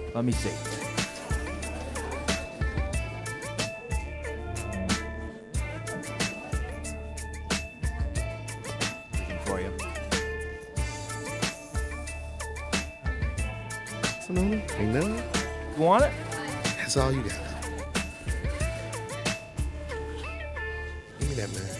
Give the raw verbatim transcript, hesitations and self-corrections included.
Let me see. Looking for you. Ain't none? You want it? That's all you got. Give me that, man.